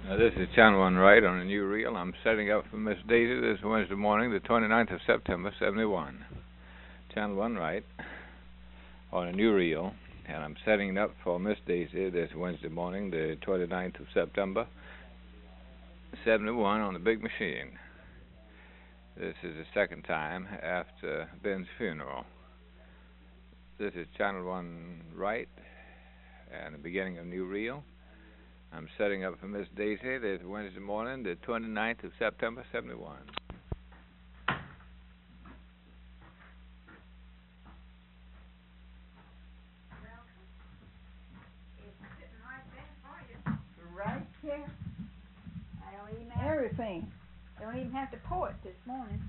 This is Channel 1 Right on a new reel. I'm setting up for Miss Daisy this Wednesday morning, the 29th of September, 71. Channel 1 Right on a new reel. And I'm setting it up for Miss Daisy this Wednesday morning, the 29th of September, 71 on the big machine. This is the second time after Ben's funeral. This is Channel 1 Right and the beginning of new reel. I'm setting up for Miss Daisy this Wednesday morning, the 29th of September, 71. Right here. Everything. Don't even have to pour it this morning.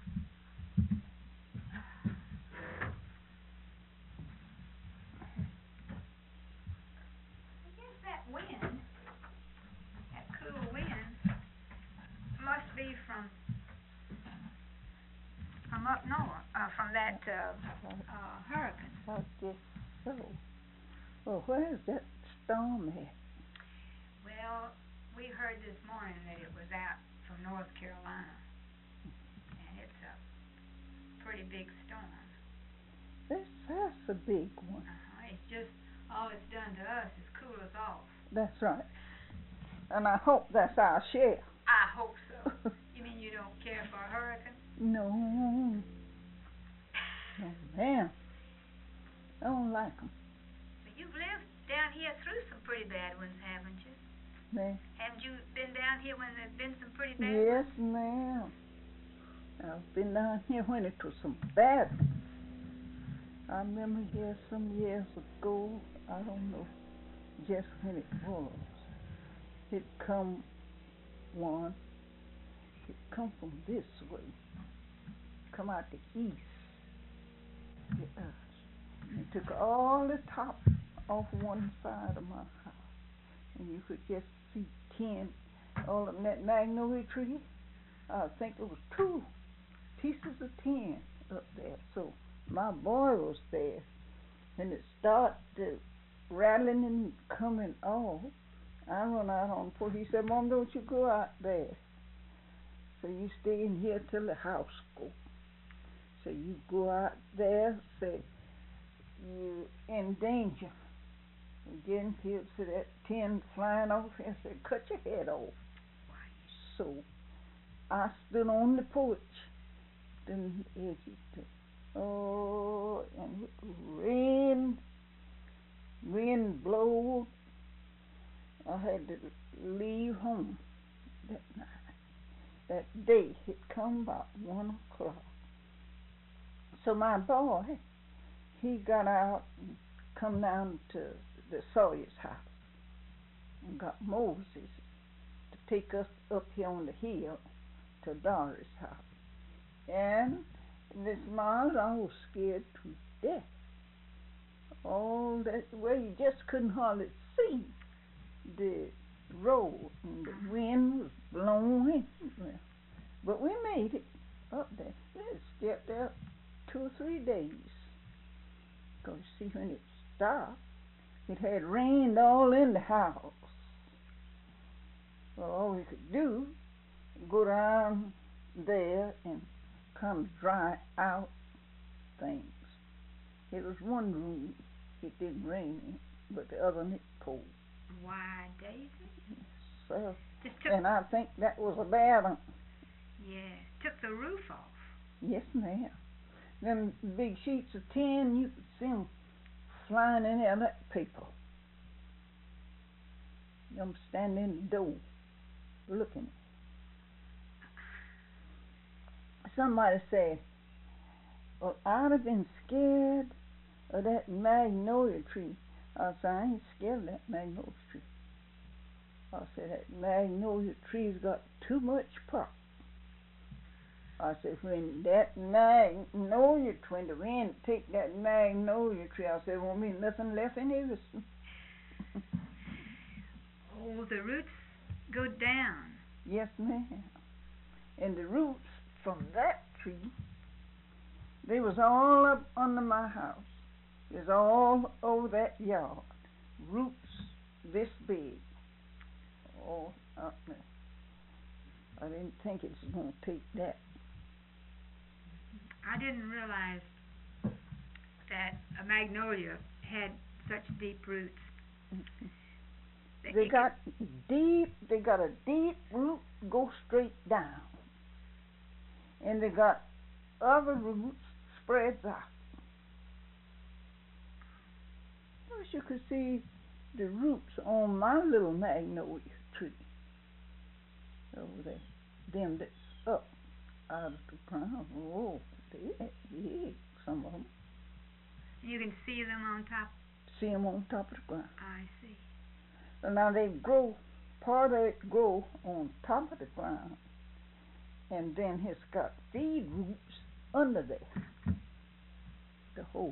I guess that wind, that cool wind, must be from up north, from that hurricane. I guess so. Well, where's that storm at? Well, we heard this morning that it was out from North Carolina, and it's a pretty big storm. That's a big one. It's just, all it's done to us is cool us off. That's right. And I hope that's our share. I hope so. You mean you don't care for a hurricane? No. Oh, man. I don't like them. But you've lived down here through some pretty bad ones, haven't you? Man. Haven't you been down here when there's been some pretty bad Yes, ones? ma'am. I've been down here when it was some bad ones. I remember here some years ago, I don't know just when it was. It come one. It come from this way. Come out the east. It took all the top off one side of my house. And you could just see 10, all of them, that magnolia tree. I think it was 2 pieces of 10 up there. So my boy was there, and it started rattling and coming off. I run out on the porch. He said, "Mom, don't you go out there. So you stay in here till the house goes." So you go out there, say you're in danger. Again, he'll see that 10 flying off and say, "Cut your head off." So I stood on the porch. Then and wind blowed. I had to leave home that night. That day it come about 1 o'clock. So my boy, he got out and come down to the Sawyer's house and got Moses to take us up here on the hill to Doris' house. And this miles, I was scared to death. All that way, you just couldn't hardly see the road, and the wind was blowing. But we made it up there. We stayed there 2 or 3 days. Because see, when it stopped, it had rained all in the house. Well, all we could do, go down there and kind of dry out things. It was one room it didn't rain in, but the other one it poured. Why, Daisy? So, and I think that was a bad one. Yeah, took the roof off. Yes, ma'am. Them big sheets of tin, you could see them flying in there like paper. I'm standing in the door looking. Somebody said, "Well, I'd have been scared of that magnolia tree." I said, "I ain't scared of that magnolia tree." I said, "That magnolia tree's got too much pop." I said, when that magnolia tree, when the wind take that magnolia tree, I said, there won't be nothing left in it. Oh, the roots go down. Yes, ma'am. And the roots from that tree, they was all up under my house. It was all over that yard. Roots this big. Oh, I didn't think it was going to take that. I didn't realize that a magnolia had such deep roots. They got a deep root, go straight down. And they got other roots spreads out. I wish you could see the roots on my little magnolia tree over there. Them that's up out of the ground. Oh, they're big, some of them. You can see them on top? See them on top of the ground. I see. So now they grow, part of it grow on top of the ground, and then it's got feed roots under there. The whole.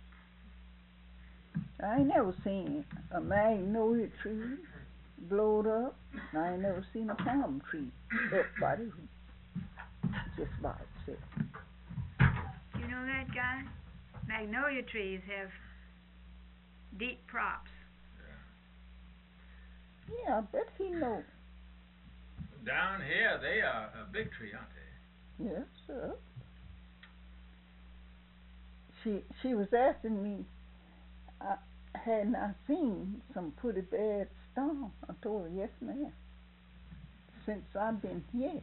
I ain't never seen a magnolia tree blowed up. I ain't never seen a palm tree up by the root, just by itself. You know that, guy? Magnolia trees have deep props. Yeah, I bet he knows. Down here, they are a big tree, aren't they? Yes, sir. She was asking me, hadn't I seen some pretty bad storm? I told her, yes, ma'am. Since I've been here.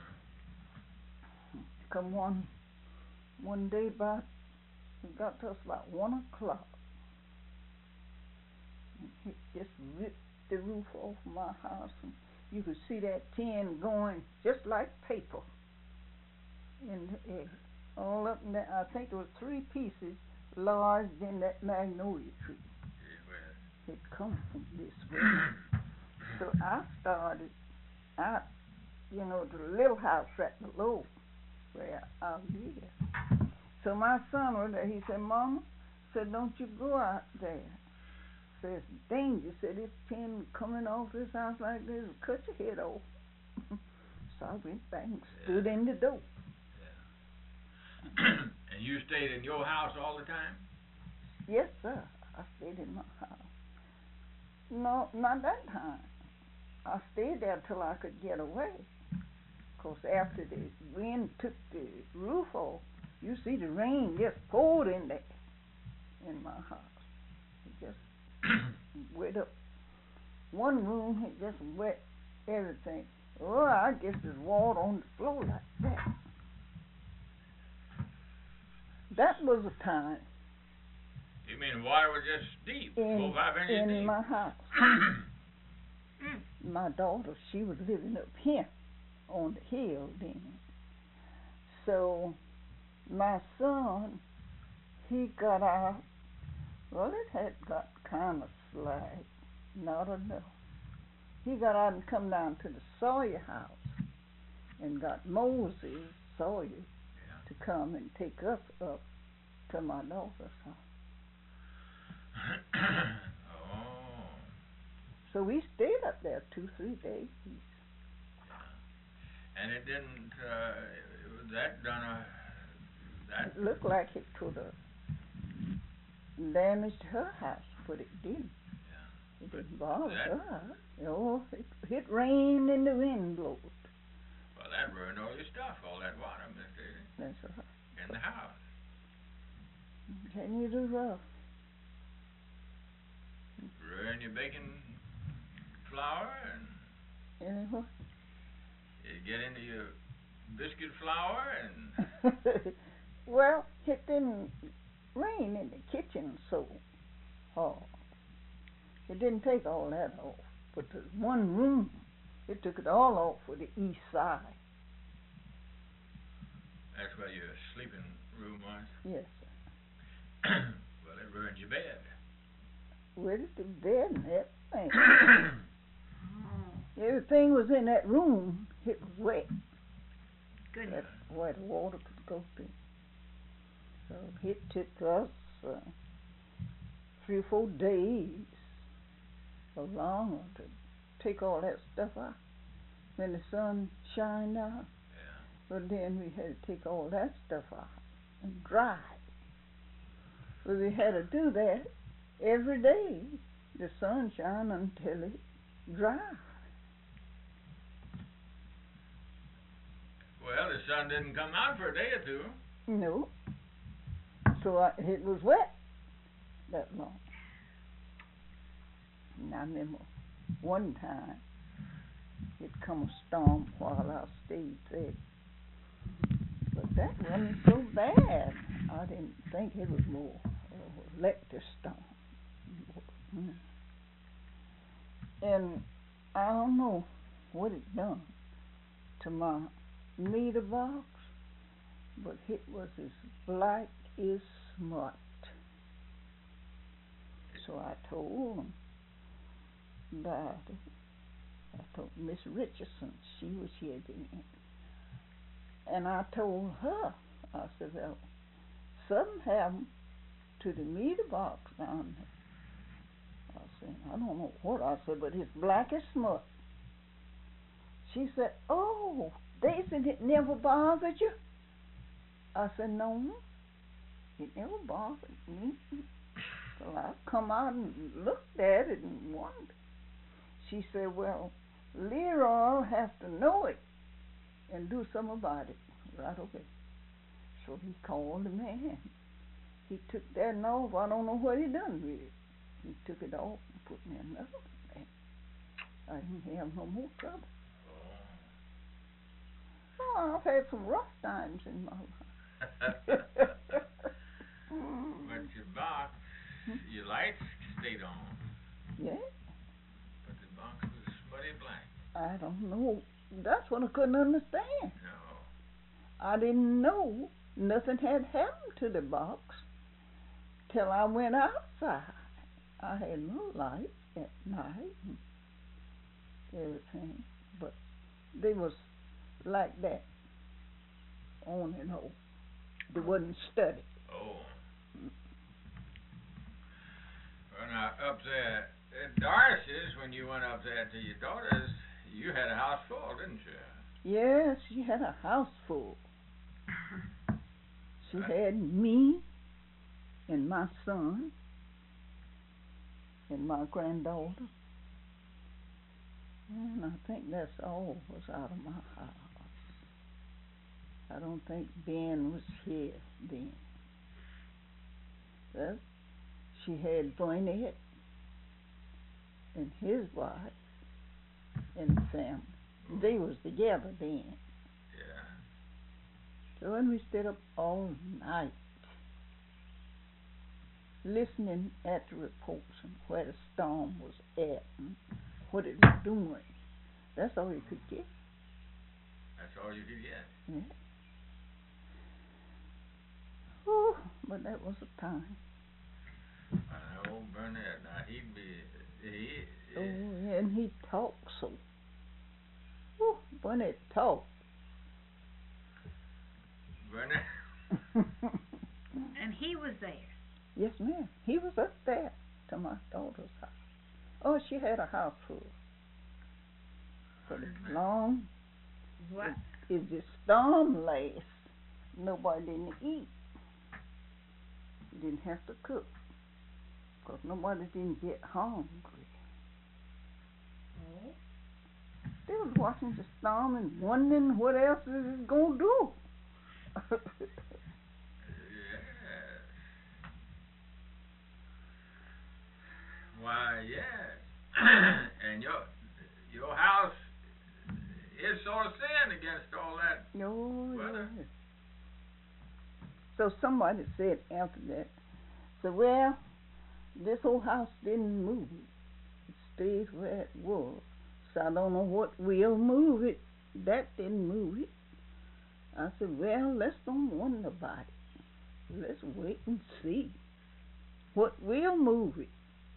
Come one day about, it got to us about 1 o'clock. It just ripped the roof off my house, and you could see that tin going just like paper in the air, all up and down. I think there was 3 pieces lodged in that magnolia tree. It come from this way. So I started out, you know, the little house right below where I live. So my son was there. He said, Mama, said, don't you go out there. Says, danger. Said, this tin coming off this house like this will cut your head off. So I went back and stood in the door. Yeah. And you stayed in your house all the time? Yes, sir. I stayed in my house. No, not that time. I stayed there till I could get away. Of course, after the wind took the roof off, you see the rain just poured in there in my house. It just wet up. One room, it just wet everything. Oh, I guess there's water on the floor like that. That was a time. You mean the water was just deep, 4 or 5 inches deep? In my house. My daughter, she was living up here on the hill then. So my son, he got out. Well, it had got kind of slack, not enough. He got out and come down to the Sawyer house and got Moses Sawyer to come and take us up to my daughter's house. Oh. So we stayed up there 2-3 days. Yeah. And it didn't, that done a, that... It looked like it could have damaged her house, but it didn't. Yeah. It didn't bother her. Oh, it rained and the wind blew. Well, that ruined all your stuff, all that water, Mr. That's right. In the house. Can you do rough? Ruin your baking flour and... Anyway. You get into your biscuit flour and... Well, it didn't rain in the kitchen so hard. It didn't take all that off. But the one room, it took it all off for the east side. That's where your sleeping room was? Yes, sir. Well, it ruined your bed. With the bed and everything. Everything was in that room. It was wet. Goodness. That's where the water could go to. So it took us 3 or 4 days or longer to take all that stuff out when the sun shined out. Yeah. But then we had to take all that stuff out and dry it. But we had to do that every day, the sunshine, until it dried. Well, the sun didn't come out for a day or two. No. So it was wet that long. And I remember one time it come a storm while I stayed there. But that wasn't so bad. I didn't think it was more electric storm. And I don't know what it done to my meter box, but it was as black as smut. So I told them about it. I told Miss Richardson, she was here then. And I told her, I said, well, something happened to the meter box down there. I said, I don't know what I said, but it's black as smut. She said, oh, they said it never bothered you? I said, no, it never bothered me. So I come out and looked at it and wondered. She said, well, Leroy has to know it and do something about it right away. So he called the man. He took that off. I don't know what he done with it. He took it off and put me another one. I didn't have no more trouble. Oh, I've had some rough times in my life. But your box, your lights stayed on. Yeah? But the box was smutty black. I don't know. That's what I couldn't understand. No. I didn't know nothing had happened to the box till I went outside. I had no light at night and everything, but they was like that, on and off. They wasn't steady. Oh. Well, now, up there at Darcy's, when you went up there to your daughter's, you had a house full, didn't you? Yes, she had a house full. She had me and my son and my granddaughter. And I think that's all was out of my house. I don't think Ben was here then. Well, she had Burnett and his wife and family. They was together then. Yeah. So when we stayed up all night listening at the reports and where the storm was at and what it was doing, that's all you could get. That's all you could get. Yeah. Oh, but that was a time. Old Burnett, now he'd be, Oh, and he talked so. Oh, Burnett talked. Burnett? And he was there. Yes, ma'am. He was up there to my daughter's house. Oh, she had a house full. But as long What? as the storm lasts, nobody didn't eat. You didn't have to cook. Because nobody didn't get hungry. Oh. They was watching the storm and wondering what else is it going to do. Yes. Why, yes. And your house is sort of sin against all that weather. Yes. So somebody said after that, so well, this whole house didn't move. It stayed where it was. So I don't know what will move it. That didn't move it. I said, well, let's don't wonder about it. Let's wait and see what will move it.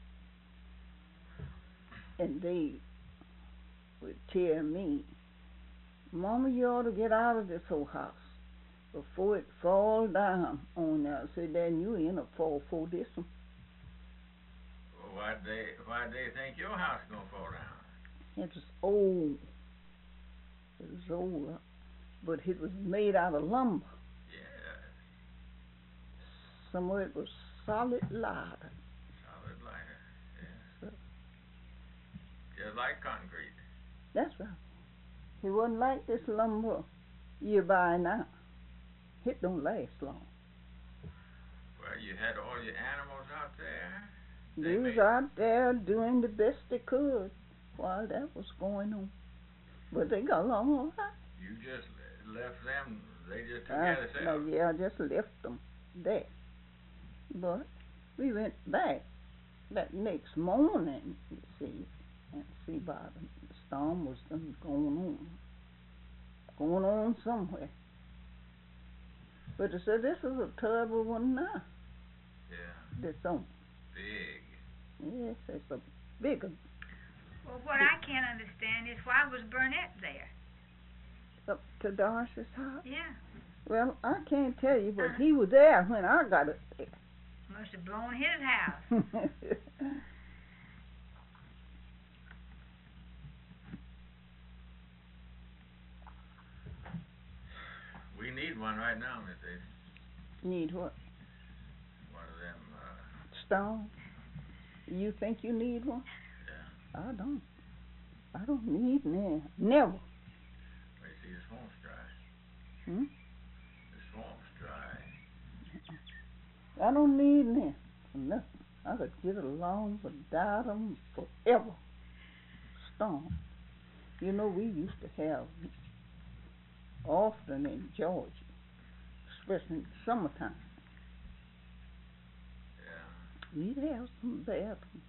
And they would tell me, Mama, you ought to get out of this whole house before it fall down on you. I said, then you in a fall for this one. Well, why'd they think your house gonna fall down? It was old. It was old, but it was made out of lumber. Yeah. Some of it was solid liner. Solid liner. Yeah. So, Just like concrete. that's right. It wasn't like this lumber you buy now. It don't last long. Well, you had all your animals out there. They was out there doing the best they could while that was going on. But they got along all right. You just left them, they just took care of themselves. Yeah, I just left them there. But we went back that next morning, you see, and see about the storm was done going on somewhere. But they said this is a terrible one now. Yeah. That's on. Big. Yes, it's a big one. Well, what I can't understand is why was Burnett there? Up to Darcy's house? Yeah. Well, I can't tell you, but he was there when I got it there. Must have blown his house. We need one right now, Miss Ada. Need what? One of them, Stone? You think you need one? Yeah. I don't. I don't need none. Never. Well, you see, the swamp's dry. Hmm? The swamp's dry. I don't need none for nothing. I could get along without them forever. Stone. You know, we used to have often in Georgia, especially in the summertime. Yeah. We'd have some bad ones.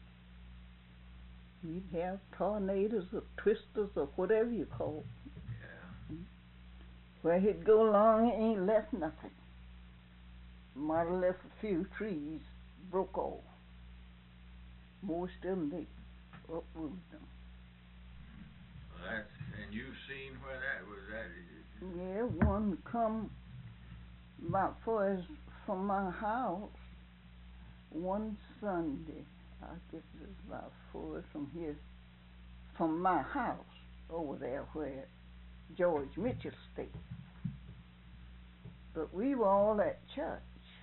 We'd have tornadoes or twisters or whatever you call it. Yeah. Where he'd go along and ain't left nothing. Might have left a few trees broke off. Most of them they uprooted them. Well, that's, and you've seen where that was at. Yeah, one come about far as from my house one Sunday. I guess it was about 4 from here, from my house over there where George Mitchell stayed. But we were all at church.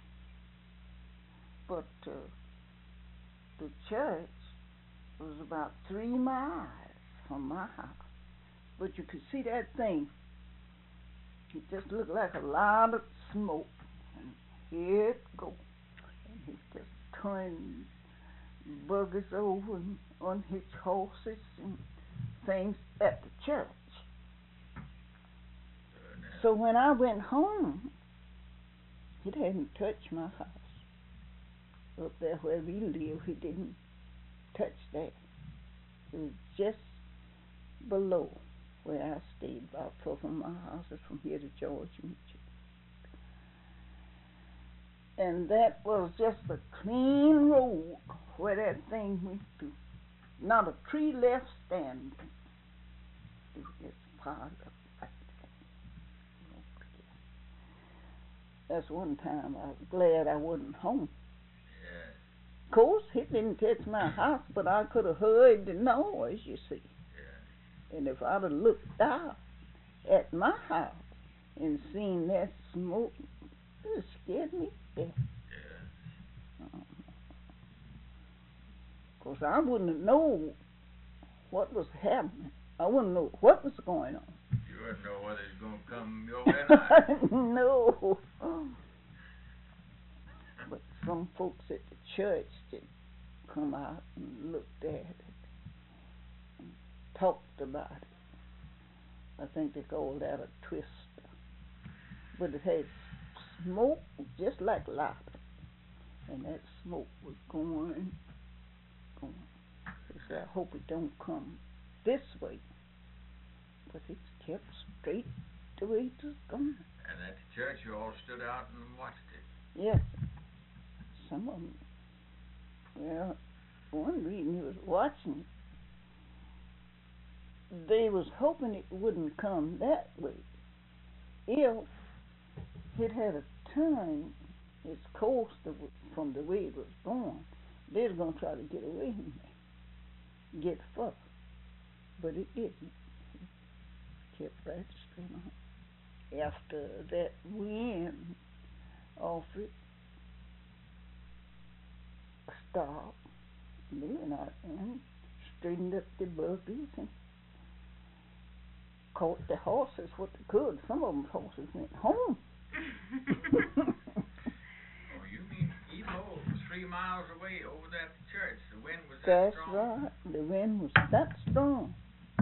But the church was about 3 miles from my house. But you could see that thing. It just looked like a lot of smoke. And here it go. And he just turned buggies over and unhitched horses and things at the church. So when I went home, it hadn't touched my house. Up there where we live, it didn't touch that. It was just below where I stayed, about 4 from my house, from here to George Mitchell. And that was just a clean road where that thing went through. Not a tree left standing. It was just piled up like that. That's one time I was glad I wasn't home. Yeah. Of course, it didn't touch my house, but I could have heard the noise, you see. Yeah. And if I'd have looked out at my house and seen that smoke, it would have scared me to death. Yeah. Of course, I wouldn't know what was happening. I wouldn't know what was going on. You wouldn't know whether it's going to come your way or not. No. But some folks at the church did come out and looked at it and talked about it. I think they called that a twister. But it had smoke just like lava. And that smoke was going. They said, I hope it don't come this way. But it kept straight the way it was going. And at the church, you all stood out and watched it. Yes. Some of them. Well, one reason he was watching it, they was hoping it wouldn't come that way. If it had a turn its course from the way it was going, they was going to try to get away from there, get further. But it didn't. It kept right straight on. After that wind off it stopped, they went out and straightened up the buggies and caught the horses what they could. Some of them horses went home. Oh, you mean even though 3 miles away over that church, the wind was that strong? That's right. The wind was that strong.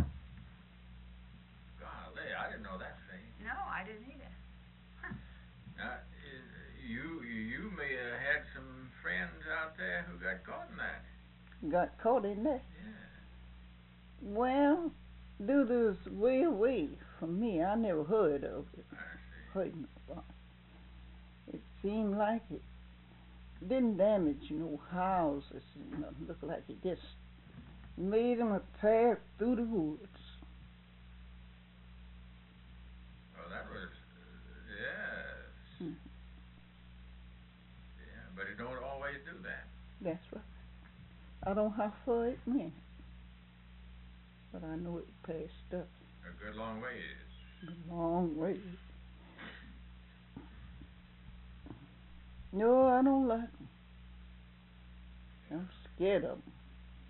Golly, I didn't know that, Faye. No, I didn't either. Now, you may have had some friends out there who got caught in that. Got caught in that? Yeah. Well, dude was way away from me. I never heard of it. I see. Heard about it. It seemed like it didn't damage no houses. It looked like it just made them a path through the woods. Well, that was, yes. Hmm. Yeah, but it don't always do that. That's right. I don't know how far it went, but I know it passed up A good long ways. a long way. No, I don't like them. I'm scared of them.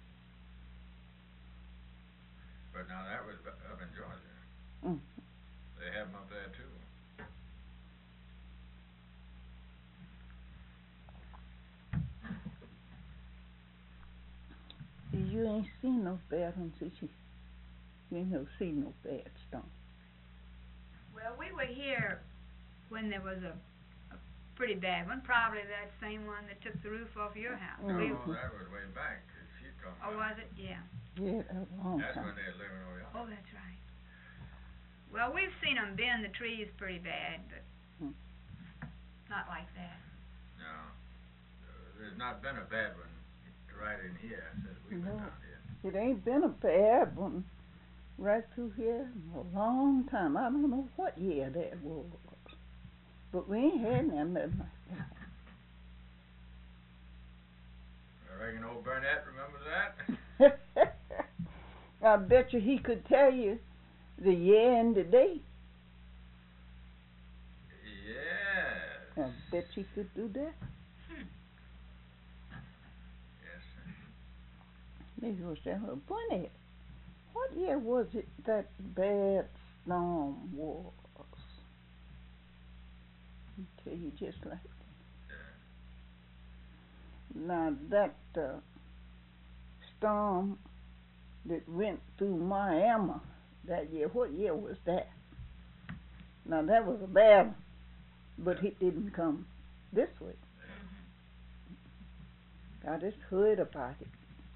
But now that was up in Georgia. Mm. They have them up there too. You ain't seen no bad ones, did you? You ain't never seen no bad storm. Well, we were here when there was a pretty bad one, probably that same one that took the roof off your house. No, Mhm. that was way back. She talking Oh, about. was it? Yeah. Yeah, that was a long That's time. when they were living over there. Oh, that's right. Well, we've seen them bend the trees pretty bad, but not like that. No. There's not been a bad one right in here since we've been No. down here. It ain't been a bad one right through here in a long time. I don't know what year that was, but we ain't had nothing like I reckon old Burnett remembers that. I bet you he could tell you the year and the day. Yes. I bet you could do that. Yes, sir. Maybe it was that one. Burnett, what year was it that bad storm was? I'll tell you just like Yeah. now that storm that went through Miami that year, what year was that? Now that was a bad one, but it didn't come this way. I just heard about it.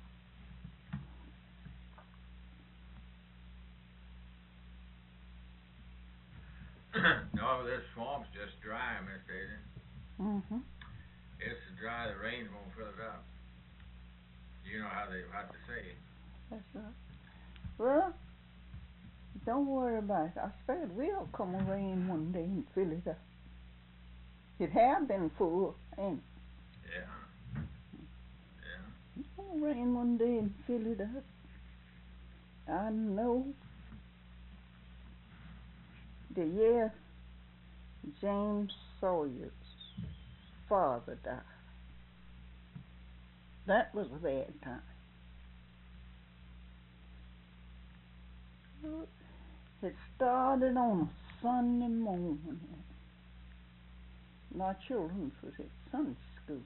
No, this swamp's just dry, Miss Daisy. Mhm. It's so dry the rain won't fill it up. You know how they have to say. That's right. Well, don't worry about it. I expect it will come a rain one day and fill it up. It have been full, ain't it? Yeah. Yeah. It's gonna rain one day and fill it up. I know the year James Sawyer's father died. That was a bad time. It started on a Sunday morning. My children was at Sunday school,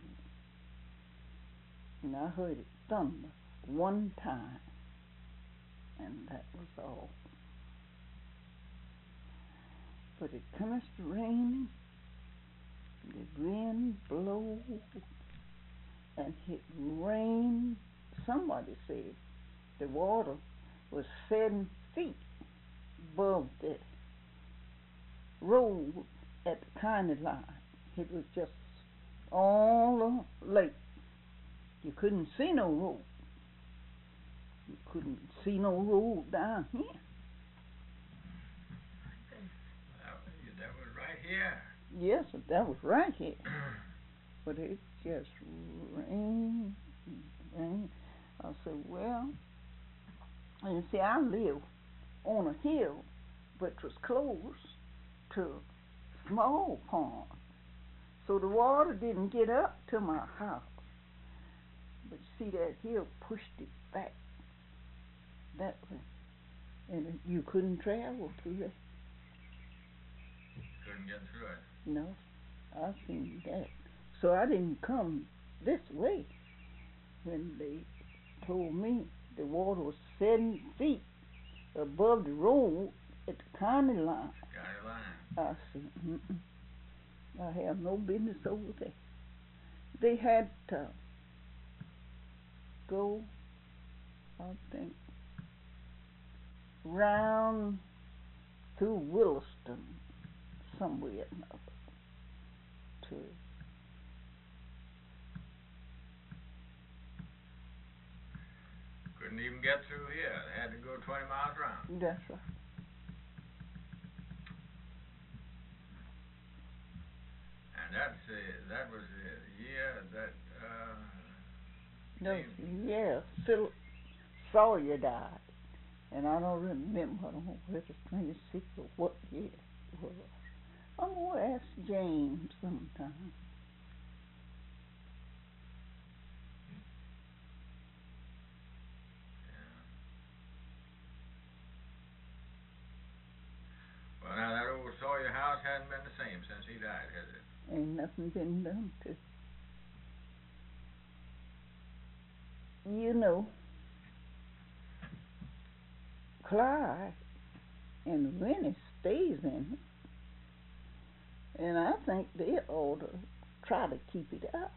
and I heard it thunder one time, and that was all. But it commenced raining, the wind blew, and it rained. Somebody said the water was 7 feet above the road at the county line. It was just all a lake. You couldn't see no road. You couldn't see no road down here. That was right here. Yes, that was right here. But it just rained, rained. I said, well, and you see, I live on a hill, but it was close to a small pond. So the water didn't get up to my house. But you see, that hill pushed it back that way. and you couldn't travel through there. Couldn't get through it. No, I seen that. So I didn't come this way when they told me the water was 7 feet above the road at the county line. County line. I said, I have no business over there. They had to go, I think, round through Williston, somewhere or another, to Couldn't even get through here. They had to go 20 miles around. that's right. And that was the year that No, James- yeah, Philip Sawyer died, and I don't remember. I don't know if it was 26 or what year it was. I'm gonna ask James sometime. Well, now that old Sawyer house hasn't been the same since he died, has it? Ain't nothing been done to it. You know, Clyde and Winnie stays in it, and I think they ought to try to keep it up.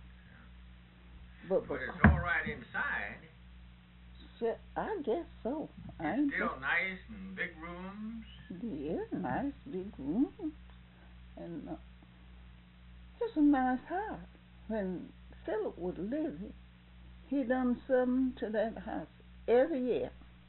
But But it's all right inside. I guess so. I It's ain't still nice and big rooms. Yeah, nice big room, and just a nice house. When Philip was living, he done something to that house every year.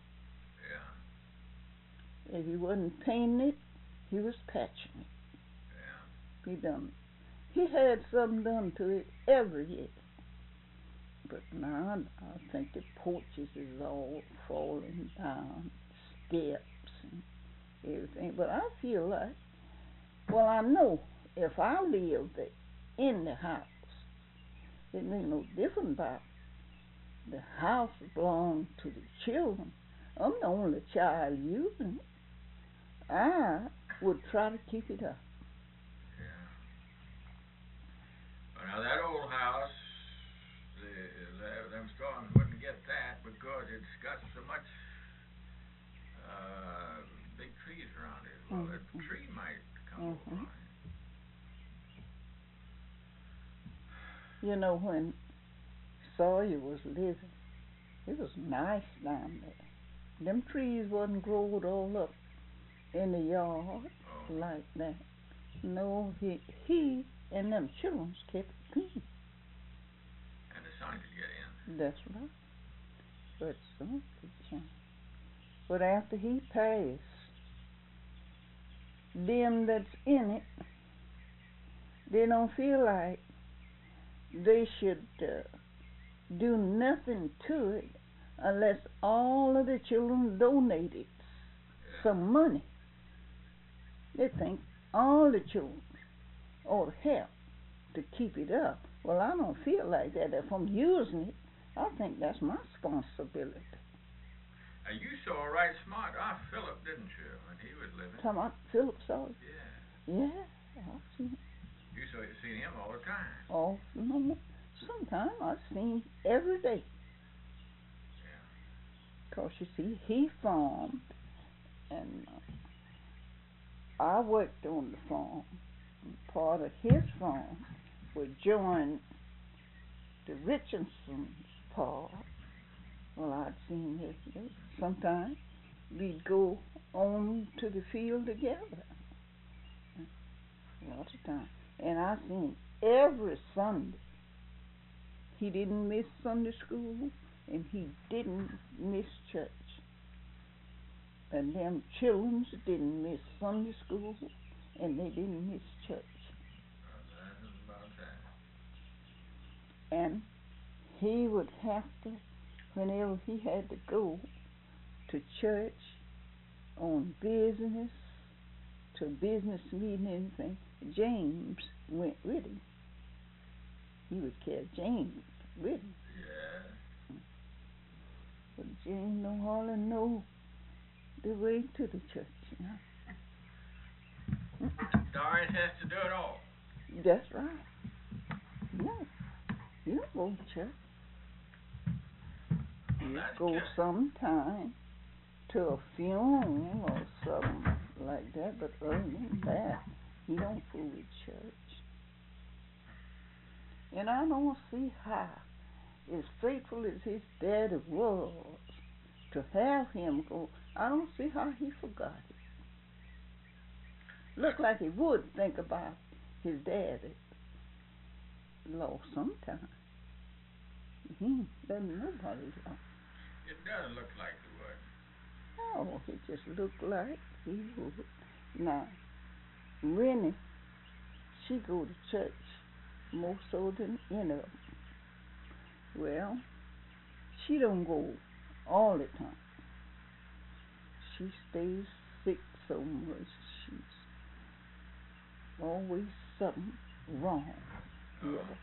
Yeah. If he wasn't painting it, he was patching it. Yeah. He had something done to it every year. But now I think the porches is all falling down, steps and everything. But I feel like, well, I know if I lived in the house, it make no difference about the house belongs to the children. I'm the only child using it. I would try to keep it up. Yeah. Well, now that old house, them storms wouldn't get that because it's got so much big trees around it. Well, that tree might come over on it. You know, when Sawyer was living, it was nice down there. Them trees wasn't growed all up in the yard like that. No, he and them children kept it clean. And the sun could get in. That's right. But some could change. But after he passed, them that's in it, they don't feel like they should do nothing to it unless all of the children donated some money. They think all the children ought to help to keep it up. Well, I don't feel like that. If I'm using it, I think that's my responsibility. You saw right smart off Philip, didn't you, when he was living? Talking about Philip Sawyer? Yeah. Yeah, I've seen You seen him all the time. Oh, no. Sometimes I've seen every day. Yeah. 'Cause you see, he farmed, and I worked on the farm. And part of his farm would join the Richardson's part. Well, I'd seen this. Sometimes we'd go on to the field together. Lots of times. And I seen every Sunday. He didn't miss Sunday school, and he didn't miss church. And them children didn't miss Sunday school, and they didn't miss church. That is about that. And he would have to, whenever he had to go to church on business, to a business meeting, anything, James went with him. He would carry James with him. Yeah. But James don't hardly know the way to the church, you know. Doris has to do it all. That's right. No, you don't go to church. You That's go good. sometime to a funeral or something like that, but other than that, he don't fool with church. And I don't see how, as faithful as his daddy was, to have him go, I don't see how he forgot it. Look like he would think about his daddy lost sometime. He ain't letting nobody lost. It doesn't look like it would. No, it just looked like he would. Now, Rennie, she go to church more so than any of them. Well, she don't go all the time. She stays sick so much. She's always something wrong with her.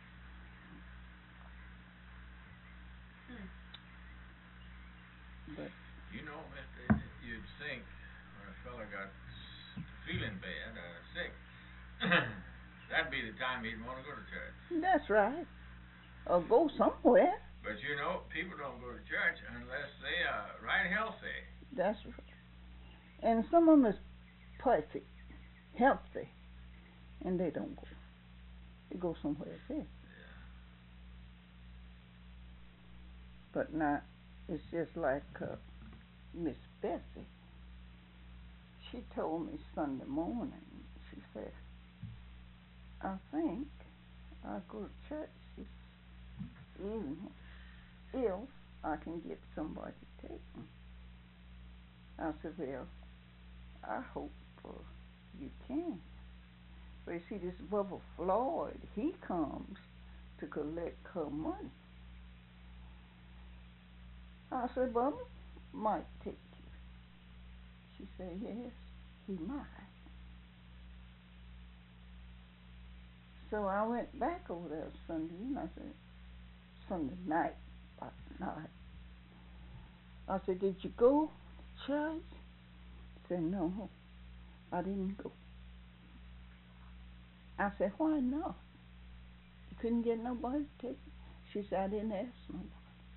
But You know, mister, you'd think when a fella got feeling bad or sick, that'd be the time he'd want to go to church. that's right. Or go somewhere. But you know, people don't go to church unless they are right healthy. That's right. And some of them is perfect, healthy, and they don't go. They go somewhere else. Yeah. But now, it's just like Miss Bessie. She told me Sunday morning, she said, I think I'll go to church this evening if I can get somebody to take me. I said, well, I hope you can. But you see, this Bubba Floyd, he comes to collect her money. I said, Bubba might take you. She said, yes, he might. So I went back over there Sunday, and I said, Sunday night, about night. I said, did you go to church? She said, no, I didn't go. I said, why not? You couldn't get nobody to take you? She said, I didn't ask nobody.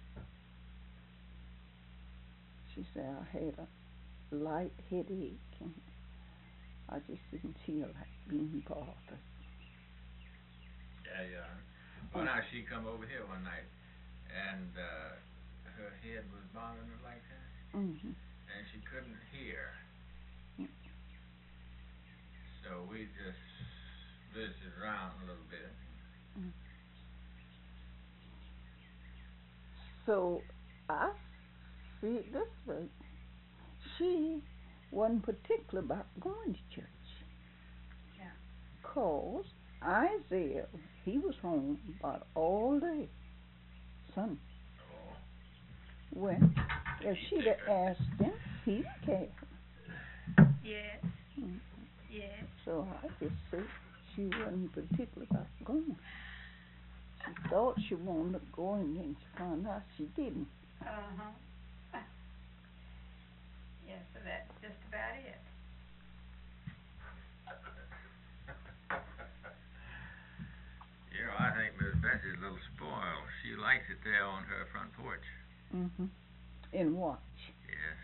She said, I had a light headache and I just didn't feel like being bothered. Yeah. Well, now she come over here one night, and her head was bothering her like that, Mm-hmm. and she couldn't hear. So we just visited around a little bit. So I see it this way. She wasn't particular about going to church. Yeah. 'Cause Isaiah, he was home about all day Sunday. Oh. Well, if she'd have asked him, he'd care. Yes. Mm. Yes. So I just said she wasn't particular about going. She thought she wanted to go, and then she found out she didn't. Uh-huh. Yeah, so that's just about it. You know, I think Miss Bessie's a little spoiled. She likes it there on her front porch. Mm-hmm. And watch. Yes.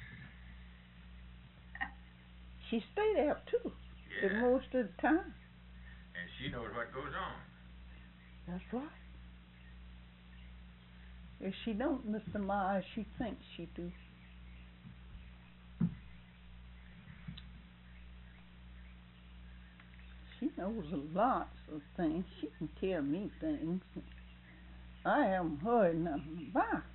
She stay there too. Yeah. The most of the time. And she knows what goes on. That's right. If she don't, Mr. Myers, she thinks she do. She knows lots of things. She can tell me things I haven't heard nothing about.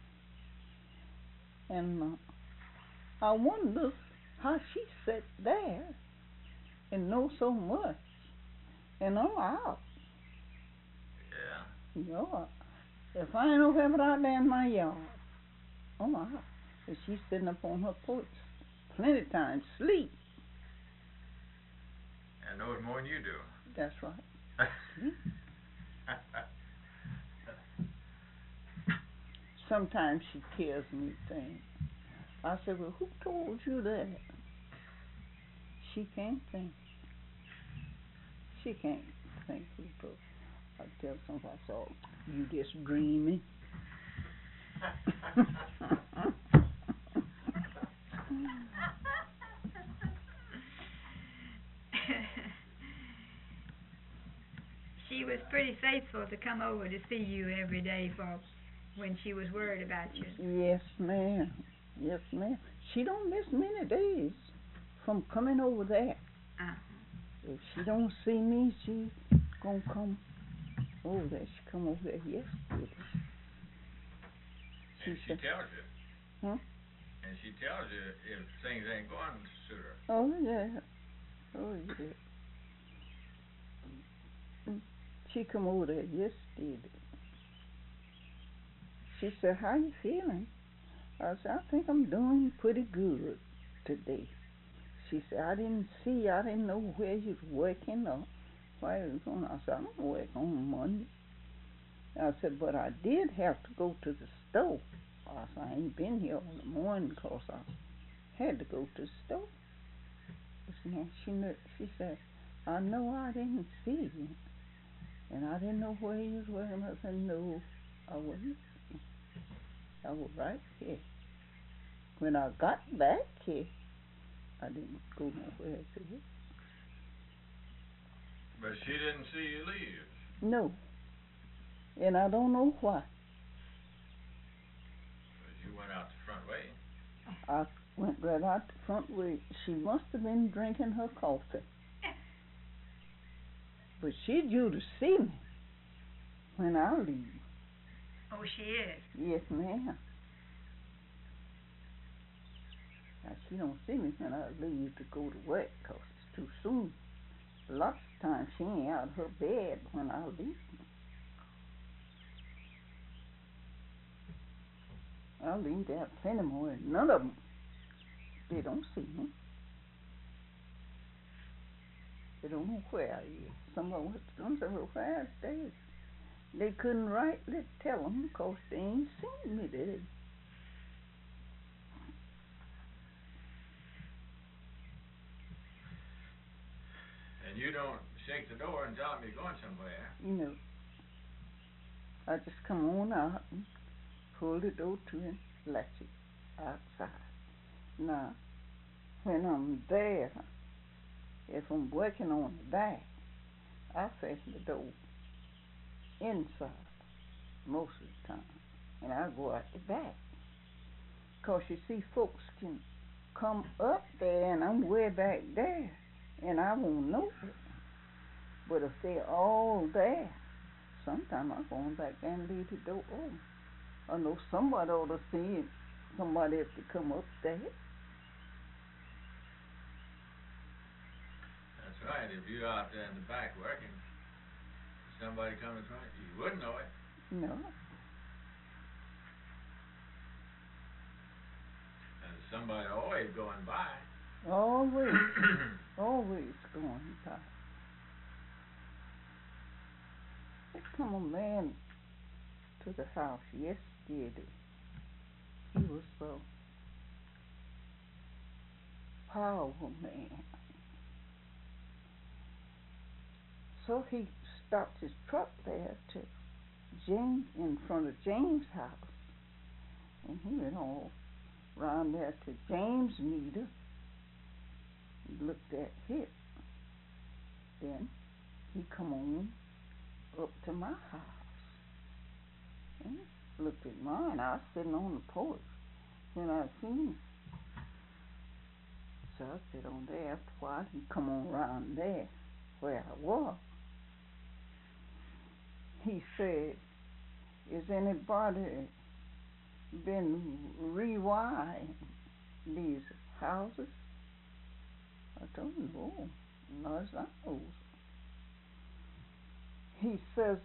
And I wonder how she sat there and know so much. And I'm out. Yeah. You know, if I ain't no helping out there in my yard, I'm out. But she's sitting up on her porch plenty of times, sleep. And knows more than you do. That's right. Sometimes she tells me things. I said, well, who told you that? She can't think. She can't think who told. I tell somebody, so you just dreaming. She was pretty faithful to come over to see you every day for when she was worried about you. Yes, ma'am. Yes, ma'am. She don't miss many days from coming over there. If she don't see me, she gonna come over there. She come over there yesterday. And she tells you. Huh? And she tells you if things ain't going to suit her. Oh yeah. Oh yeah. She come over there yesterday. She said, how you feeling? I said, I think I'm doing pretty good today. She said, I didn't know where you was working or where you was going. I said, I don't work on Monday. I said, but I did have to go to the store. I said, I ain't been here all the morning because I had to go to the store. She said, I know I didn't see you. And I didn't know where you was working. I said, no, I wasn't. I was right here. When I got back here, I didn't go nowhere today. But she didn't see you leave. No. And I don't know why. Because you went out the front way. I went right out the front way. She must have been drinking her coffee. But she due to see me when I leave. Oh, she is? Yes, ma'am. Now, she don't see me when I leave to go to work because it's too soon. Lots of times she ain't out of her bed when I leave. I leave there plenty more than none of them. They don't see me. They don't know where I is. Some of them were where I stayed. They couldn't rightly tell them because they ain't seen me, did they? And you don't shake the door and tell them you're going somewhere. No. I just come on out and pull the door to and latch it outside. Now, when I'm there, if I'm working on the back, I fasten the door inside most of the time, and I go out the back. 'Cause you see, folks can come up there, and I'm way back there, and I won't know it. But if they're all there, sometimes I go on back there and leave the door open. I know somebody ought to see it. Somebody has to come up there. That's right. If you're out there in the back working, somebody comes in front, you wouldn't know it. No. And somebody always going by. Always. Always going by. There come a man to the house yesterday. He was so powerful man. So he stopped his truck there to James, in front of James' house, and he went all round there to James' meter and looked at it. Then he come on up to my house and looked at mine. I was sitting on the porch when I seen him. So I sit on there. After a while, he come on around there where I was. He said, is anybody been rewiring these houses? I told him, no, not as I know. He says,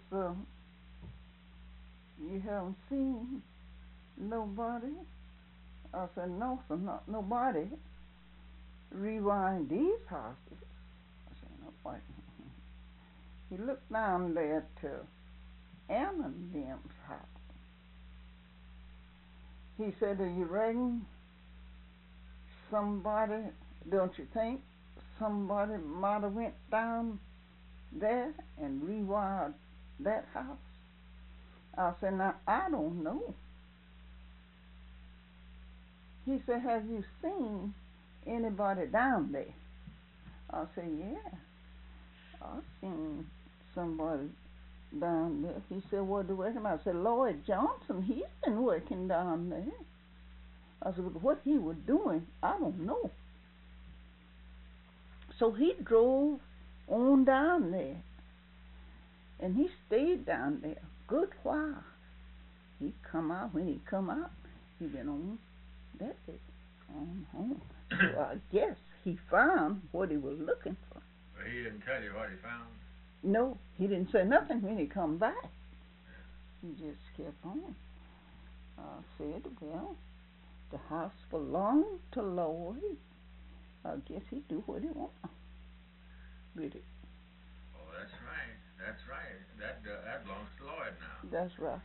you haven't seen nobody? I said, no, sir, not nobody rewiring these houses. I said, nobody. He looked down there to Anna and them's house. He said, are you ready somebody, don't you think somebody might have went down there and rewired that house? I said, now, I don't know. He said, have you seen anybody down there? I said, yeah, I've seen somebody down there. He said, what do you reckon? I said, Lloyd Johnson, he's been working down there. I said, but what he was doing, I don't know. So he drove on down there, and he stayed down there a good while. He come out, when he come out, he went on that day, on home. So I guess he found what he was looking for. But he didn't tell you what he found? No, he didn't say nothing when he come back. He just kept on. I said, well, the house belonged to Lloyd. I guess he do what he want with it. Oh, that's right. That's right. That belongs to Lloyd now. That's right.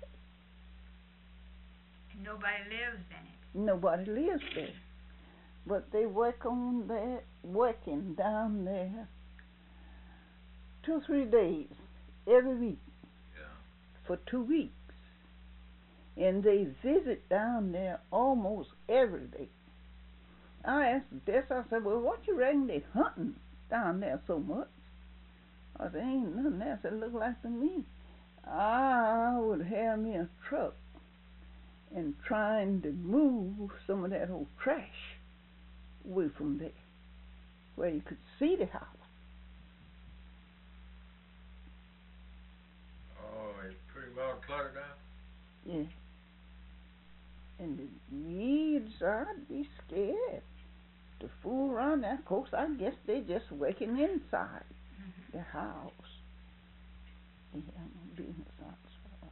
And nobody lives in it. Nobody lives there. But they working down there 2 or 3 days every week. Yeah. For 2 weeks. And they visit down there almost every day. I asked Des, I said, well, what you reckon they hunting down there so much? I said, ain't nothing there. I said, look like to me, I would have me a truck and trying to move some of that old trash away from there, where you could see the house. Oh, it's pretty well cluttered up? Yeah. And the weeds, I'd be scared to fool around there. Of course, I guess they just working inside the house. They have no business outside.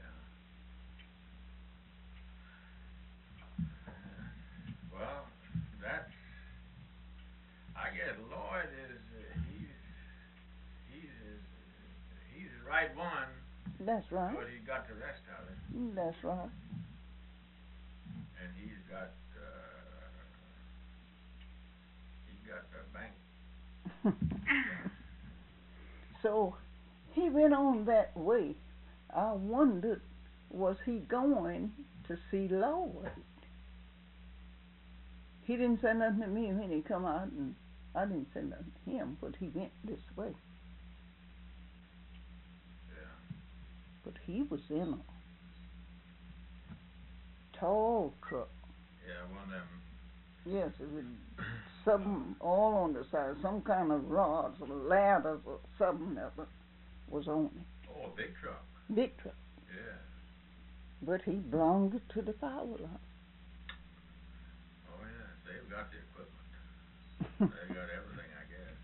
Yeah. Well, that's, I guess Lloyd is, he's the right one. That's right. But he got the rest of it. That's right. And he's got the bank. So he went on that way. I wondered, was he going to see Lloyd? He didn't say nothing to me when he come out, and I didn't say nothing to him, but he went this way. Yeah. But he was in a tall truck. Yeah, one of them. Yes, it was something all on the side, some kind of rods or ladders or something that was on it. Oh, a big truck. Big truck. Yeah. But he belonged to the power line. Oh, yeah, they've got the equipment. They got everything, I guess.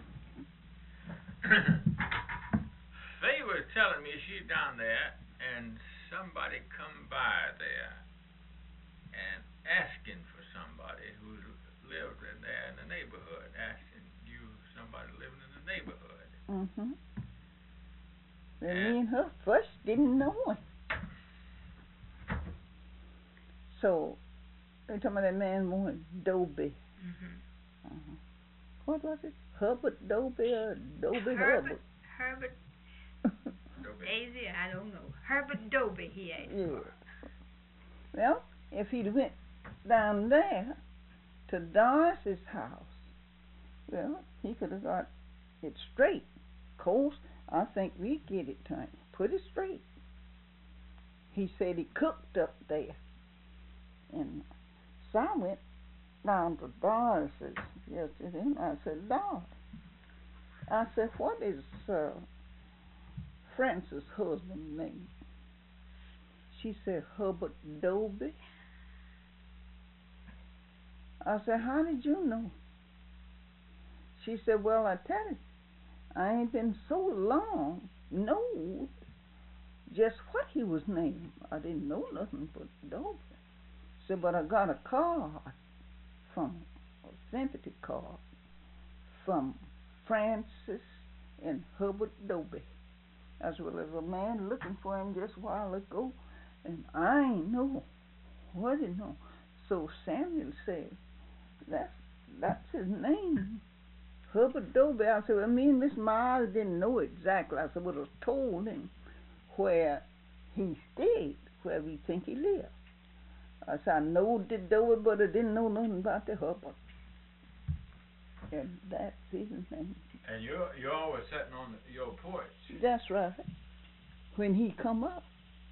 Faye was telling me she's down there, and somebody come by there and asking for somebody who lived in there in the neighborhood, asking you, somebody living in the neighborhood. Mm-hmm. And me and her first didn't know him. So, they told me that man wanted Dobie. Mm-hmm. Uh-huh. What was it? Herbert Dobie or Dobie Herbert? Herbert Dobie. Daisy, I don't know. Herbert Dobie, he asked for. Well, if he'd went down there to Doris's house, well, he could have got it straight. Of course, I think we'd get it to him. Put it straight. He said he cooked up there. And so I went down to Doris's yesterday, and I said, Doris, I said, what is Frances' husband's name? She said, Herbert Dobie. I said, how did you know? She said, well, I tell you, I ain't been so long know just what he was named. I didn't know nothing but Dobie. Said, but I got a card from a sympathy card from Frances and Herbert Dobie, as well as a man looking for him just a while ago, and I ain't know what he know. So Samuel said, That's his name. Herbert Dobie. I said, well, me and Miss Miles didn't know exactly. I said, would have told him where he stayed, where we think he lived. I said, I know the Dobie, but I didn't know nothing about the Herbert. And that's his name. And you're always sitting on your porch. That's right. When he come up.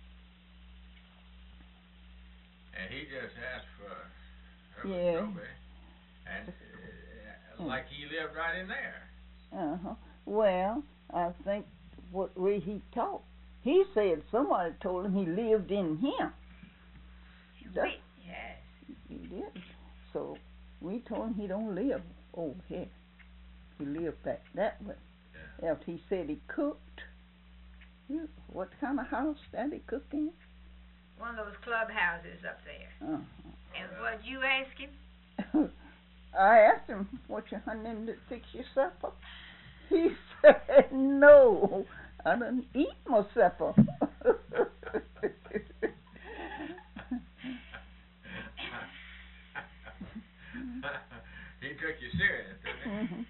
And he just asked for Herbert Yeah. Dobie. And like he lived right in there. Uh-huh. Well, I think what way he talked. He said somebody told him he lived in him. Yes. He did. So we told him he don't live over here. He lived back that way. Yeah. After he said he cooked. What kind of house that he cooked in? One of those clubhouses up there. Uh-huh. And what'd you ask him? I asked him, what your honey to fix your supper? He said, no, I didn't eat my supper. He took you serious, didn't he? Mhm.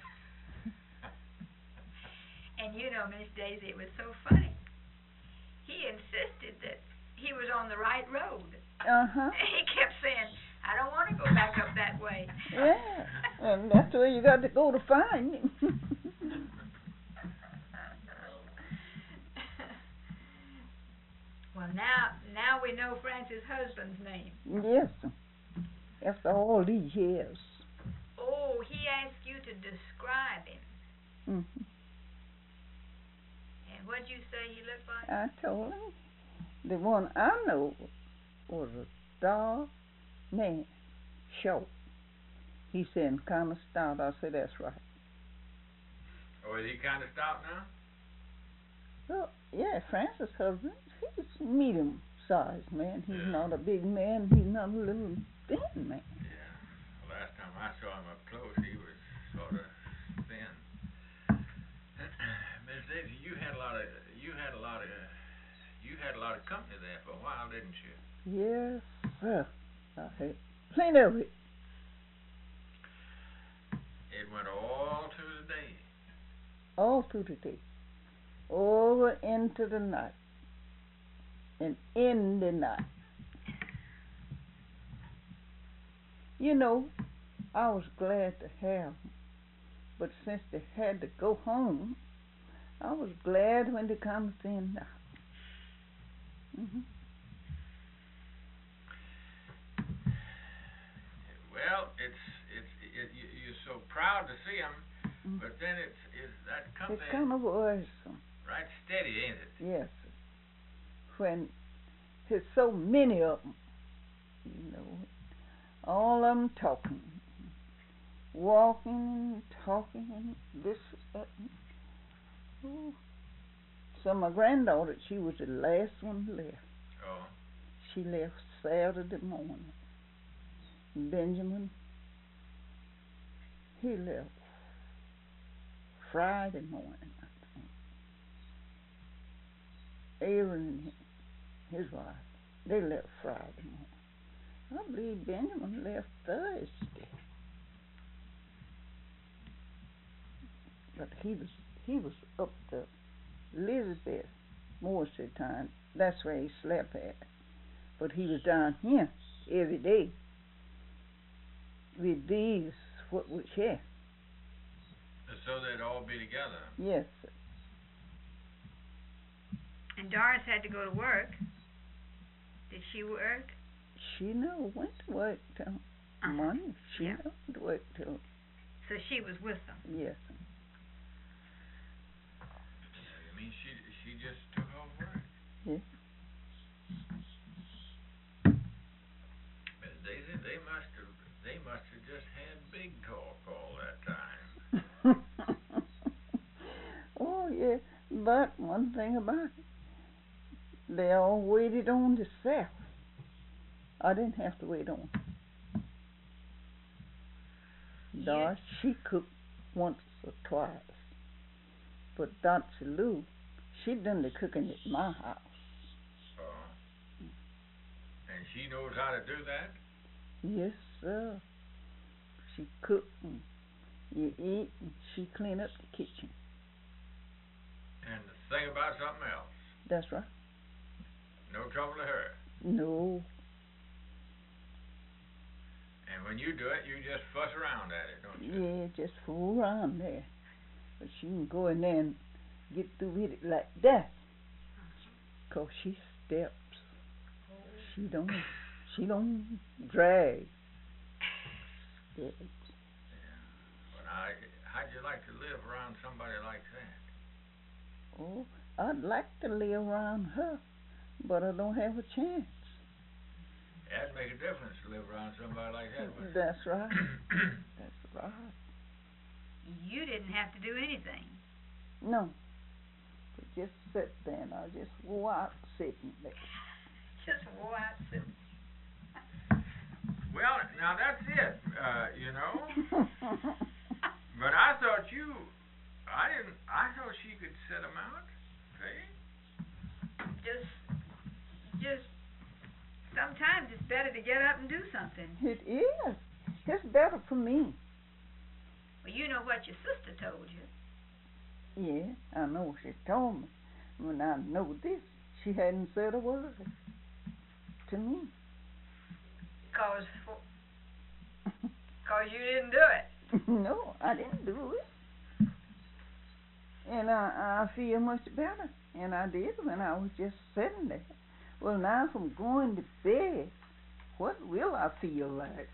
And you know, Miss Daisy, it was so funny. He insisted that he was on the right road. Uh-huh. He kept saying, I don't want to go back up that way. Yeah, and that's where you got to go to find him. Well, now we know Francis' husband's name. Yes, after all these years. Oh, he asked you to describe him. Mm-hmm. And what'd you say he looked like? I told him the one I know was a dark man, short. He said, kind of stout. I said, that's right. Oh, is he kind of stout now? Well, yeah, Francis' husband, he's medium-sized man. He's Yeah. not a big man. He's not a little thin man. Yeah. Well, last time I saw him up close, he was sort of thin. Miss Daisy, you had a lot of company there for a while, didn't you? Yes, sir. I had plenty of it. It went all through the day. All through the day. Over into the night. And in the night. You know, I was glad to have them. But since they had to go home, I was glad when they come to end the house. Mm-hmm. Well, you're so proud to see him, but then it's that company It's kind of worrisome. right steady, ain't it? Yes. When there's so many of them, you know, all of them talking, walking and talking and this, that. Oh. So my granddaughter, she was the last one left. Oh. She left Saturday morning. Benjamin, he left Friday morning, I think. Aaron and his wife, they left Friday morning. I believe Benjamin left Thursday. But he was up to Elizabeth most of the time. That's where he slept at. But he was down here every day with these what was here. So they'd all be together. Yes. And Doris had to go to work. Did she work? She never went to work till morning. She Yeah. never went to work till, So she was with them. yes. You mean she just took off work? Yes. Miss Daisy, they must have just had big talk all that time. Oh, yeah. But one thing about it, they all waited on the South. I didn't have to wait on. Doris, she cooked once or twice. But Dotsie Lou, she done the cooking at my house. Oh. And she knows how to do that? Yes, sir. She cook and you eat and she clean up the kitchen. And think about something else. That's right. No trouble to her. No. And when you do it, you just fuss around at it, don't you? Yeah, just fool around there. But she can go in there and get through with it like that. 'Cause she steps. She don't drag. Steps. But how'd you like to live around somebody like that? Oh, I'd like to live around her, but I don't have a chance. That'd make a difference to live around somebody like that, wouldn't it? That's right. That's right. You didn't have to do anything. No. But just sit there and I just wore out sitting there. Just wore out sitting. Well, now that's it, you know. But I thought she could set 'em out, see? Just sometimes it's better to get up and do something. It is. It's better for me. Well, you know what your sister told you. Yeah, I know she told me. When I know this, she hadn't said a word to me. 'Cause you didn't do it. No, I didn't do it. And I feel much better. And I did when I was just sitting there. Well, now if I'm going to bed, what will I feel like?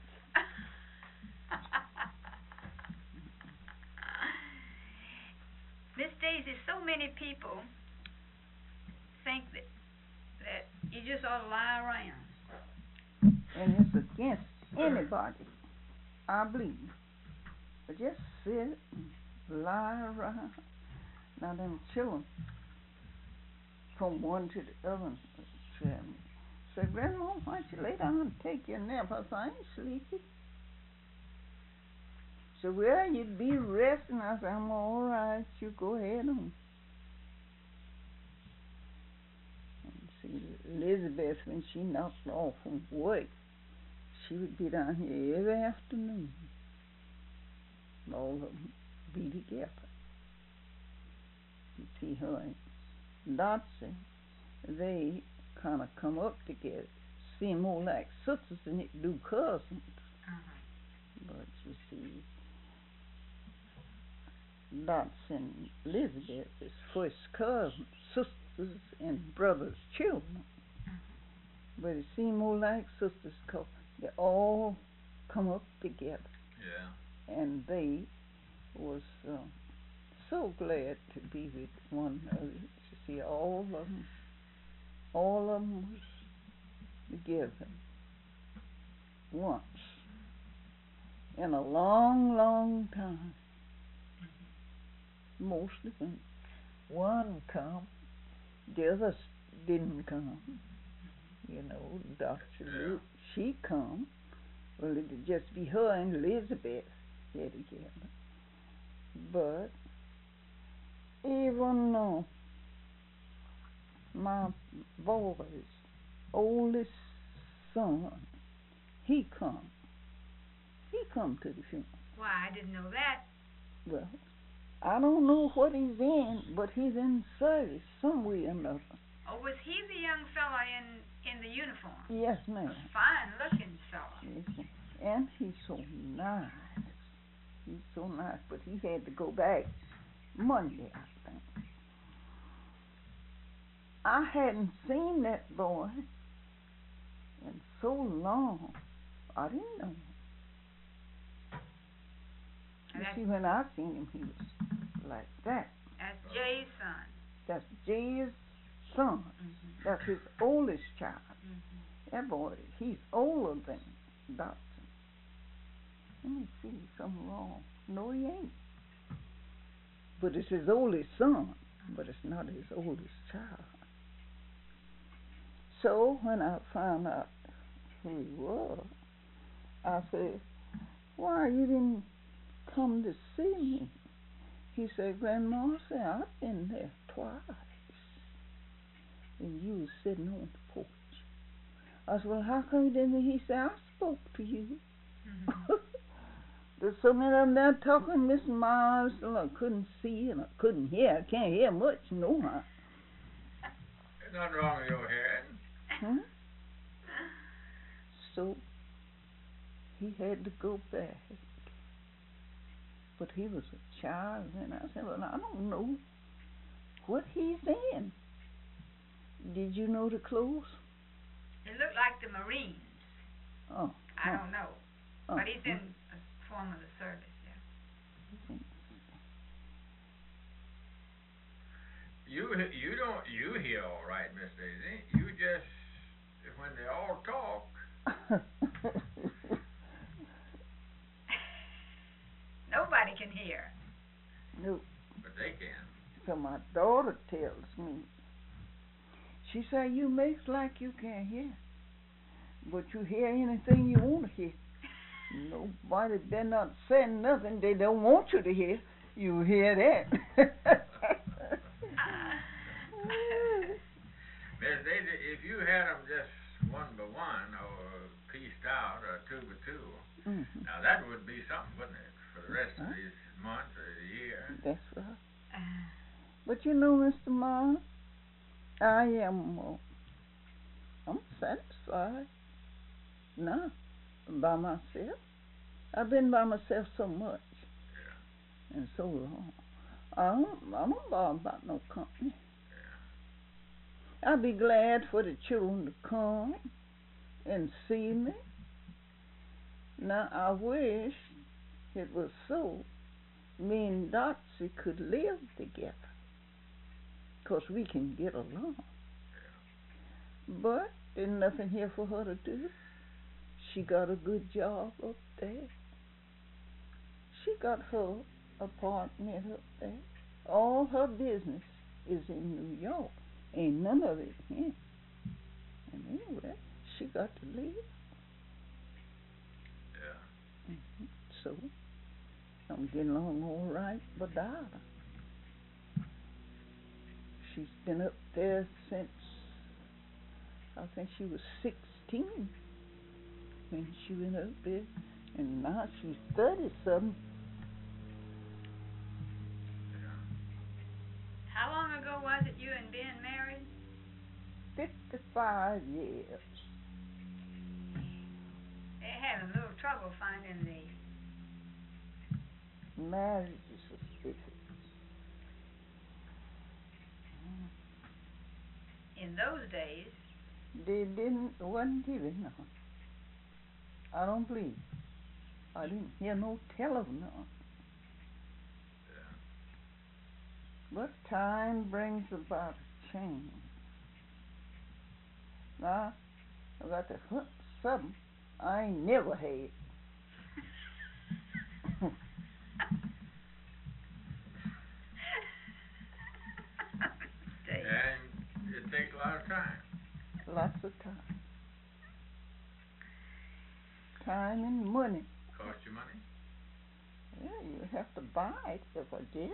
Miss Daisy, so many people think that you just ought to lie around. And it's against anybody, I believe. But just sit and lie around. Now them children from one to the other said, Grandma, why don't you lay down and take your nap? I said, I ain't sleepy. So, well, you'd be resting. I said, I'm all right. You go ahead on. And see, Elizabeth, when she knocked off from work, she would be down here every afternoon. All of them be together. You see her and Dotsie, they kind of come up together. Seem more like sisters than it do cousins. But you see, Dotsie and Elizabeth is first cousins, sisters and brothers' children. But it seem more like sisters 'cause they all come up together. Yeah. And they was so glad to be with one another. You see, all of them was together once in a long, long time. Most of them, one come, the others didn't come. You know, Dr. Luke, she come. Well, it'd just be her and Elizabeth here together. But even though my boy's oldest son, he come to the funeral. Why, I didn't know that. Well, I don't know what he's in, but he's in service somewhere or another. Oh, was he the young fella in the uniform? Yes, ma'am. Fine-looking fella. Yes, and he's so nice. He's so nice, but he had to go back Monday, I think. I hadn't seen that boy in so long. I didn't know. You see, when I seen him, he was like that. That's Jay's son. That's Jay's son. That's his oldest child. That boy, he's older than Dotson. Let me see, something wrong. No, he ain't. But it's his oldest son, but it's not his oldest child. So when I found out who he was, I said, why you didn't come to see me? He said, Grandma, I said, I've been there twice. And you was sitting on the porch. I said, well, how come you didn't? He said, I spoke to you. so many of them there talking, Miss Miles. I couldn't see and I couldn't hear. I can't hear much, no. There's nothing wrong with your hearing. Hmm? So he had to go back. But he was a child, and I said, well, I don't know what he's in. Did you know the clothes? It looked like the Marines. Oh. I don't know. Oh. But he's in a form of the service, yeah. You hear all right, Miss Daisy. You just, when they all talk. Nobody can hear. No. But they can. So my daughter tells me, she said, you makes like you can't hear, but you hear anything you want to hear. Nobody better not say nothing they don't want you to hear. You hear that. Miss Daisy, if you had them just one by one or pieced out or two by two, now that would be something, wouldn't it, for the rest of these months or the year? That's right. But you know, Mr. Marr, I'm satisfied now by myself. I've been by myself so much and so long. I don't bother about no company. I'd be glad for the children to come and see me. Now, I wish it was so me and Dotsy could live together, 'cause we can get along. But there's nothing here for her to do. She got a good job up there. She got her apartment up there. All her business is in New York. Ain't none of it here. And anyway, she got to leave. Yeah. So, I'm getting along all right with Dada. She's been up there since, I think she was 16 when she went up there. And now she's 30-something. How long ago was it you and Ben married? 55 years. They're having a little trouble finding the Marriage certificate. in those days. They wasn't given none. I don't believe. I didn't hear no tell of none. But time brings about a change. Now, I got to hunt something I ain't never had. And it takes a lot of time. Lots of time. Time and money. Cost you money? Yeah, you have to buy it if I did.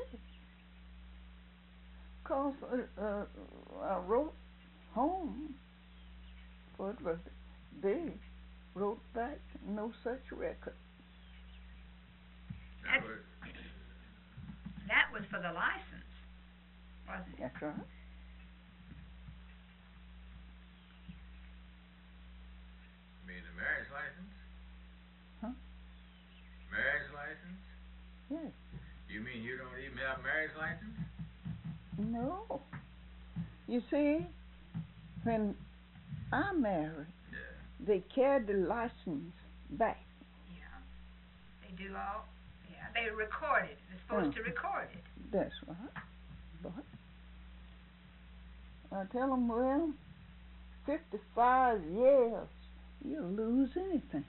'Cause I wrote home for it, but they wrote back no such record. That was for the license, wasn't it? That's right. You mean the marriage license? Huh? Marriage license? Yes. You mean you don't even have a marriage license? No. You see, when I married, they carried the license back. Yeah. They do all. Yeah. They record it. They're supposed to record it. That's right. But I tell them, well, 55 years, you'll lose anything.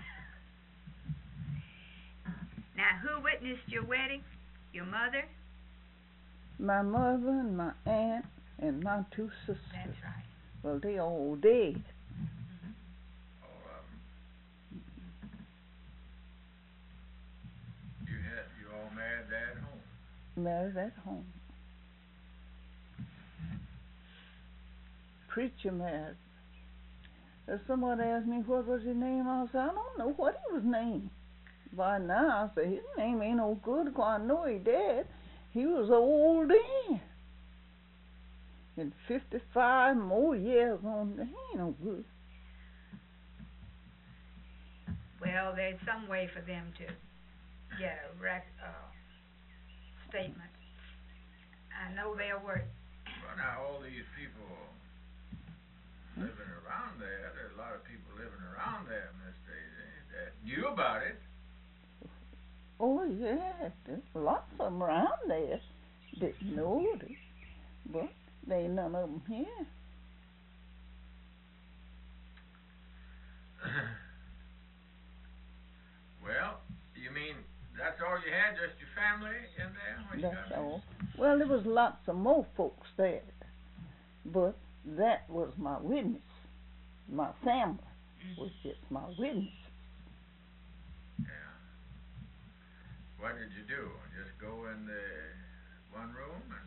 Now, who witnessed your wedding? Your mother? My mother and my aunt and my two sisters. That's right. Well, they all dead. All of them. You all married there at home? Married at home. Preacher married. If someone asked me what was his name, I said, I don't know what he was named. by now. I said, his name ain't no good, 'cause I know he dead. He was old then. And 55 more years on, he ain't no good. Well, there's some way for them to get a statement. I know they'll work. Well, now, all these people living around there's a lot of people living around there, Miss Daisy, that knew about it. Oh, yeah, there's lots of them around there that know it, but there ain't none of them here. Well, you mean that's all you had, just your family in there when you got That's there? all. Well, there was lots of more folks there, but that was my witness. My family was just my witness. Yeah. What did you do? Just go in the one room and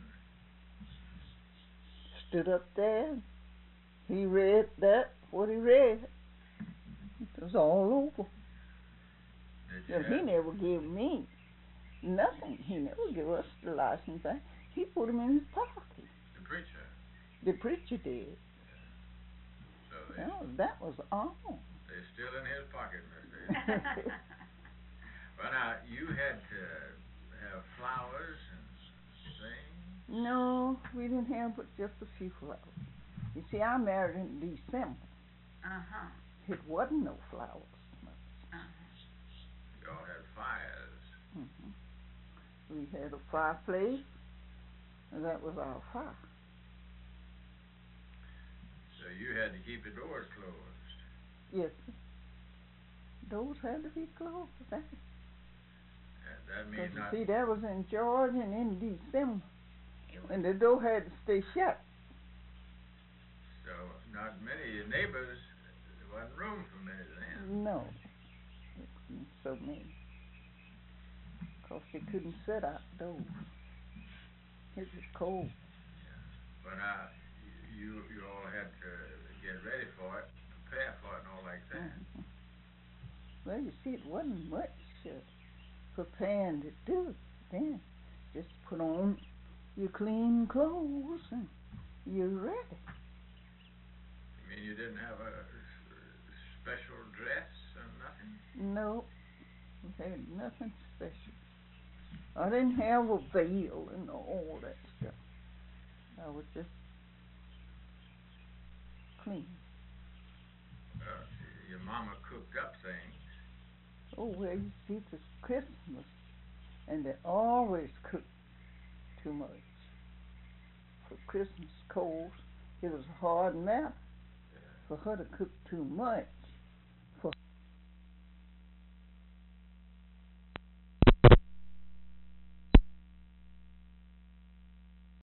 Stood up there. He read what he read. It was all over. did But you he never gave me nothing. He never gave us the license back. He put them in his pocket. the preacher? The preacher did. So Well, that was all. they're still in his pocket, Miss Daisy. Well, now, you had to have flowers and things. No, we didn't have but just a few flowers. You see, I married in December. Uh-huh. It wasn't no flowers. Y'all had fires. We had a fireplace, and that was our fire. So you had to keep the doors closed. Yes, sir. Doors had to be closed. And that means Because, not. you see, that was in Georgia and in December, It was, and the door had to stay shut. So not many of your neighbors. There wasn't room for many then. No, it wasn't so many. Because they couldn't sit outdoors. It was cold. But you all had to get ready for it, prepare for it, and all like that. Well, you see, it wasn't much preparing to do it then. Just put on your clean clothes and you're ready. You mean you didn't have a special dress or nothing? No, we had nothing special. I didn't have a veil and all that stuff. I was just clean. Your mama cooked up things. Oh, well, you see, it's Christmas, and they always cook too much. For Christmas coals, it was a hard matter for her to cook too much.